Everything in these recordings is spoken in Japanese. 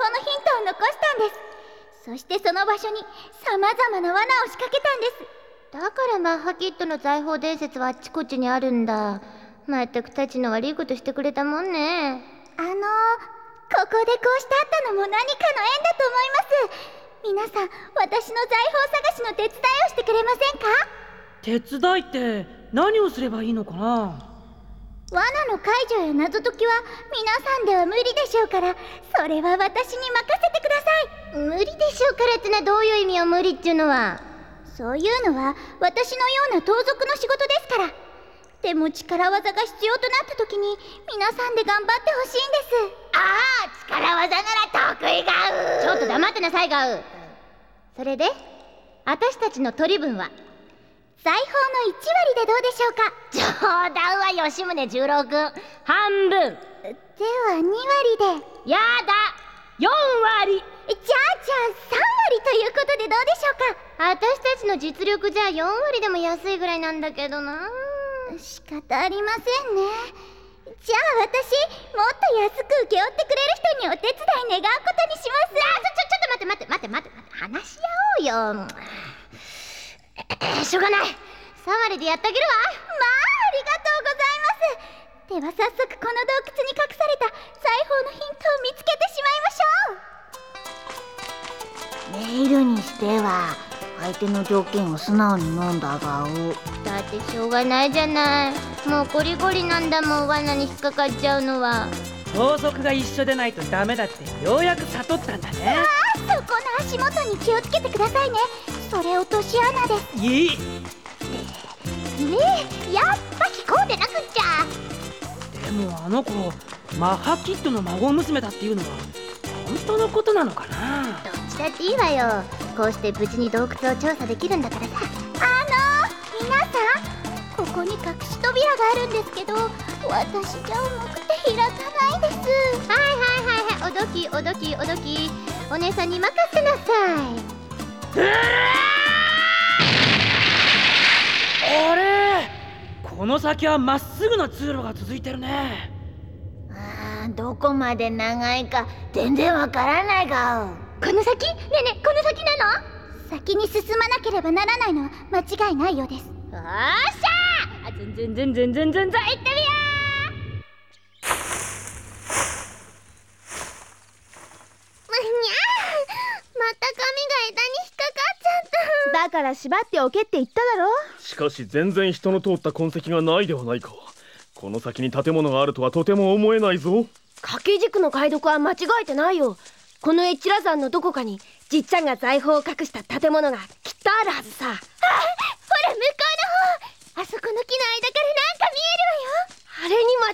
のヒントを残したんです。そしてその場所に様々な罠を仕掛けたんです。 だからマッハキッドの財宝伝説はあっちこっちにあるんだ。まったくたちの悪いことしてくれたもんね。 ここでこうしてあったのも何かの縁だと思います。皆さん、私の財宝探しの手伝いをしてくれませんか？ 手伝いって何をすればいいのかな？ 罠の解除や謎解きは皆さんでは無理でしょうから、それは私に任せてください。 無理でしょうからってのはどういう意味よ、無理っていうのは。 そういうのは私のような盗賊の仕事ですから。でも力技が必要となった時に皆さんで頑張ってほしいんです。 力技なら得意ガウ。ちょっと黙ってなさいガウ。それで私たちの取り分は財宝の1割でどうでしょうか？ 冗談は吉宗十郎君、半分では2割で。 やだ、4割。 じゃあ3割ということでどうでしょうか？ 私たちの実力じゃ4割でも安いぐらいなんだけどな。 仕方ありませんね。じゃあ私、もっと安く請け負ってくれる人にお手伝い願うことにします。 ちょっと待って話し合おうよ。しょうがない、3割でやってあげるわ。 ありがとうございます。では早速この洞窟に隠された財宝のヒントを見つけてしまいましょう。 メールにしては相手の条件を素直に飲んだがだってしょうがないじゃない。もうゴリゴリなんだもん、罠に引っかかっちゃうのは。 盗賊が一緒でないとダメだってようやく悟ったんだね。 そこの足元に気をつけてくださいね。それ落とし穴です。 いいやっぱ聞こうでなくっちゃ。 でもあの子マッハキッドの孫娘だっていうのは本当のことなのかな？ どっちだっていいわよ。こうして無事に洞窟を調査できるんだからさ。 皆さん、ここに隠し扉があるんですけど、私じゃ重くて開かないです。 はい、おどき、お姉さんに任せなさい。 あれ、この先はまっすぐな通路が続いてるね。 どこまで長いか全然わからないがこの先？ねえねえ、この先なの？先に進まなければならないのは間違いないようです。 よっしゃー、ずん行ってみよう。 また髪が枝に引っかかっちゃった。 だから縛っておけって言っただろ。 しかし全然人の通った痕跡がないではないか。この先に建物があるとはとても思えないぞ。 掛け軸の解読は間違えてないよ。この越羅山のどこかにじっちゃんが財宝を隠した建物がきっとあるはずさ。 ほら向こうの方、あそこの木の間からなんか見えるわよ。 あれ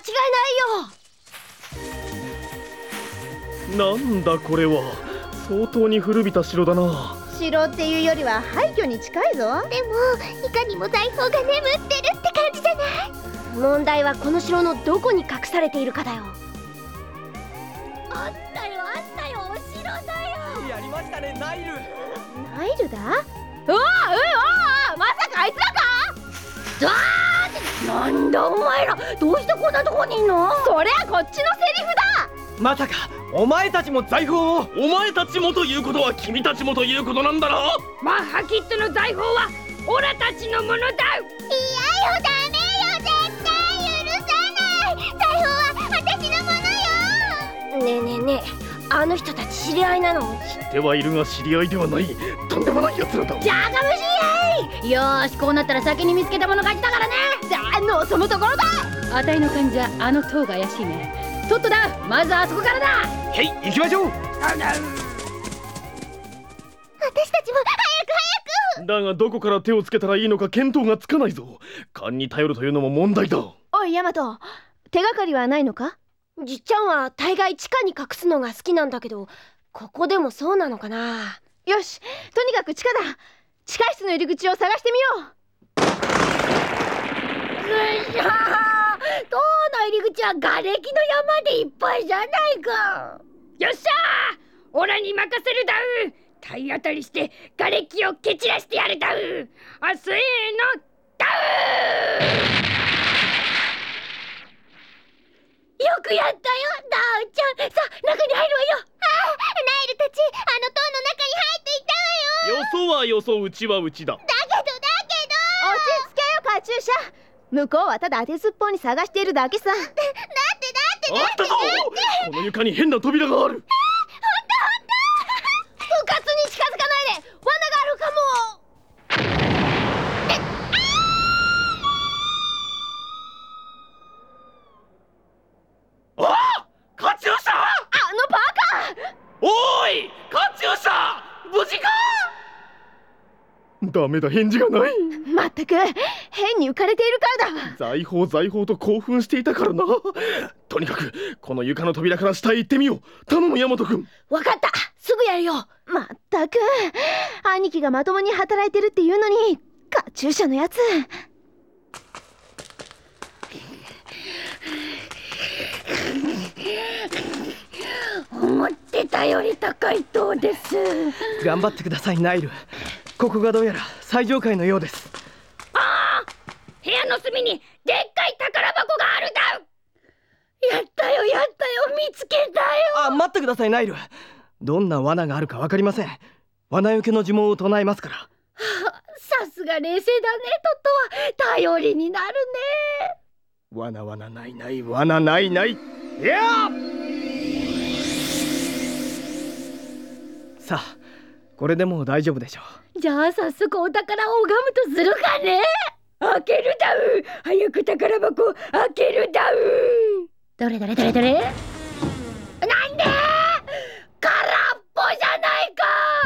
に間違いないよ。 なんだこれは、相当に古びた城だな。 城っていうよりは廃墟に近いぞ。 でもいかにも財宝が眠ってるって感じじゃない？ 問題はこの城のどこに隠されているかだよ。 あったよ、お城だよ。 やりましたね、ナイル。 ナイルだ？まさかあいつらか？ なんだお前ら、どうしてこんなとこにいんの？ そりゃこっちのセリフだ。 まさかお前たちも財宝を？ お前たちもということは君たちもということなんだろ。 マッハキッドの財宝はオラたちのものだ。 いやよ、ダメよ、絶対許さない。財宝は私のものよ。 ねえ、あの人たち知り合いなの？ 知ってはいるが知り合いではない。とんでもない奴らだ。 じゃが虫よーし、こうなったら先に見つけたもの勝ちだからね。 そのところだ。 あたいの感じはあの塔が怪しいね。とっとだ、まずあそこからだ。 へい、行きましょう。 私たちも早く。 だがどこから手をつけたらいいのか見当がつかないぞ。勘に頼るというのも問題だ。 おいヤマト、手がかりはないのか？じっちゃんは大概地下に隠すのが好きなんだけど、ここでもそうなのかな。よし、とにかく地下だ。地下室の入り口を探してみよう。 塔の入り口は瓦礫の山でいっぱいじゃないか。よっしゃー、オラに任せるだう。体当たりして瓦礫を蹴散らしてやるだう。あ、せーの、だう。 よくやったよ、ダウちゃん。さあ、中に入るわよ。 らよそうちはうちだ。 落ち着けよカチューシャ。向こうはただ当てずっぽうに探しているだけさ。 あったぞ。この床に変な扉がある。 うかつに近づかないで、罠があるかも。 あ、カチューシャ。 あのバカ。 おーい、カチューシャ、無事か。ダメだ、返事がない。 まったく変に浮かれているからだわ。 財宝と興奮していたからな。とにかくこの床の扉から下へ行ってみよう。頼む、ヤマト君。 わかった、すぐやるよ。まったく兄貴がまともに働いてるっていうのにカチューシャのやつ。 思ってたより高い塔です。 頑張ってくださいナイル。ここがどうやら最上階のようです。 部屋の隅にでっかい宝箱があるだ。やったよ見つけたよ。 待ってくださいナイル。どんな罠があるか分かりません。罠よけの呪文を唱えますから。 さすが冷静だねトトは。頼りになるね。 罠ないない。いやさあこれでもう大丈夫でしょう。 じゃあ早速お宝を拝むとするかね。開けるだう。早く宝箱開けるだう。どれなんで空っぽじゃない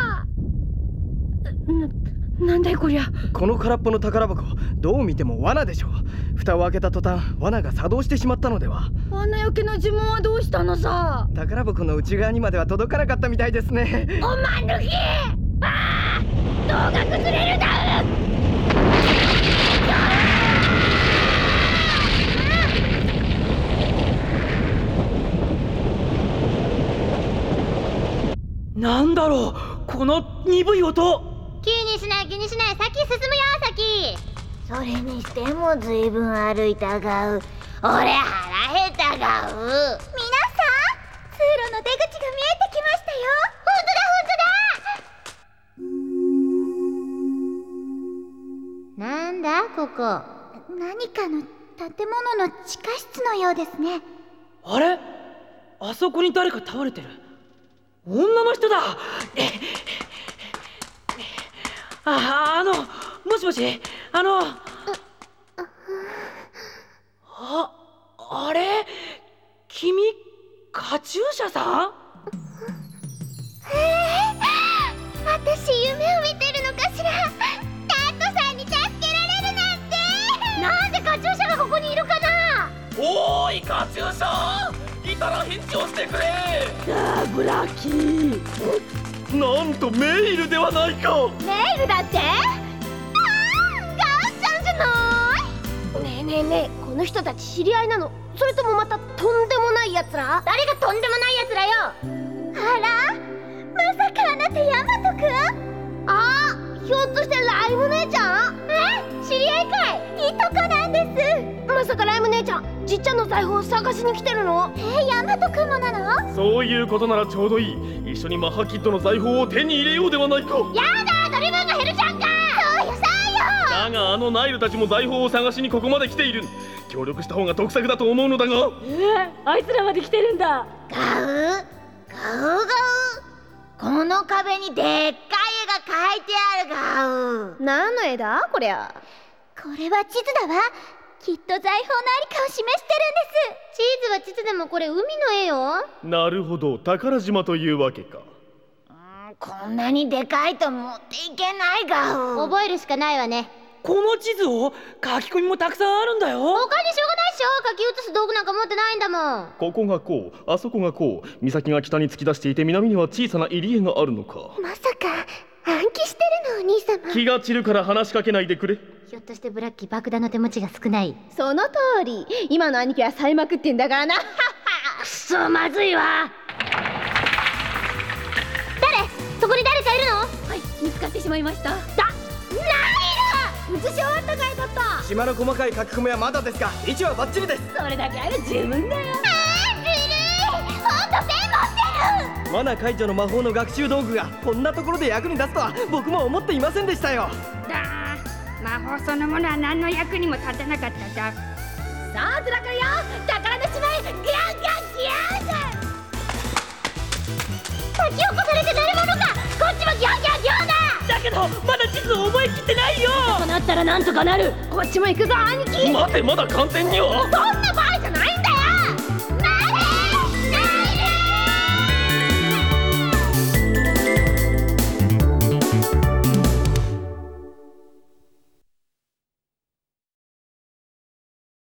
か。なんだいこりゃ。 この空っぽの宝箱どう見ても罠でしょう。蓋を開けた途端罠が作動してしまったのでは。 罠よけの呪文はどうしたのさ。 宝箱の内側にまでは届かなかったみたいですね。 おまぬけ。塔が崩れるだう。 なんだろうこの鈍い音。 気にしない、先進むよ先。 それにしてもずいぶん歩いたがう。俺腹減ったがう。 皆さん、通路の出口が見えてきましたよ。 なんだここ。 何かの建物の地下室のようですね。 あれ、あそこに誰か倒れてる。女の人だ。もしもし、あれ君カチューシャさん。 私夢を見てるのかしら。タットさんに助けられるなんて。 なんでカチューシャがここにいるかな。 おーい、カチューシャ、いたら返事をしてくれ。 ブラッキー。 なんとメールではないか。 メールだって。 ガンちゃんじゃない。 ねえこの人たち知り合いなの？それともまたとんでもないやつら？ 誰がとんでもないやつらよ。 あら、まさかあなたヤマトくん？ ひょっとしてライム姉ちゃん？ 知り合いかい？いとこなんです。 まさかライム姉ちゃんじっちゃんの財宝を探しに来てるの？ ヤマトくんもなの？ そういうことならちょうどいい。一緒にマッハキッドの財宝を手に入れようではないか。 やだ、ドリブンが減るじゃんか。 だがあのナイルたちも財宝を探しにここまで来ている。協力した方が得策だと思うのだが。 あいつらまで来てるんだ。 ガウこの壁にでっかい絵が描いてあるガウ。 何の絵だこりゃ？ これは地図だわ。きっと財宝のありかを示してるんです。 チーズは地図でもこれ海の絵よ。 なるほど、宝島というわけか。 こんなにでかいと持っていけないガウ。 覚えるしかないわね。 この地図を書き込みもたくさんあるんだよ。 他にしょうがないっしょ。書き写す道具なんか持ってないんだもん。 ここがこう、あそこがこう。岬が北に突き出していて南には小さな入り江があるのか。 まさか暗記してるのお兄様？ 気が散るから話しかけないでくれ。 ひょっとしてブラッキー爆弾の手持ちが少ない？ その通り。今の兄貴はさいまくってんだからな。 くそまずいわ。 そこに誰かいるの？ はい、見つかってしまいました。 写し終わったかいだった。 島の細かい書き込みはまだですが位置はバッチリです。 それだけあれ十分だよ。 ずるい。ほんとペン持ってる。 罠解除の魔法の学習道具がこんなところで役に立つとは僕も思っていませんでしたよ。 だ魔法そのものは何の役にも立たなかっただ。さあずらかるよ、宝の島へギャンギャンギャンだ。 先を越されてなるものか。こっちもギャンギャンギャンだ。 だけどまだ地図を覚えきってないよ。 こうなったらなんとかなる。こっちも行くぞ兄貴。 待て、まだ完全には。 そう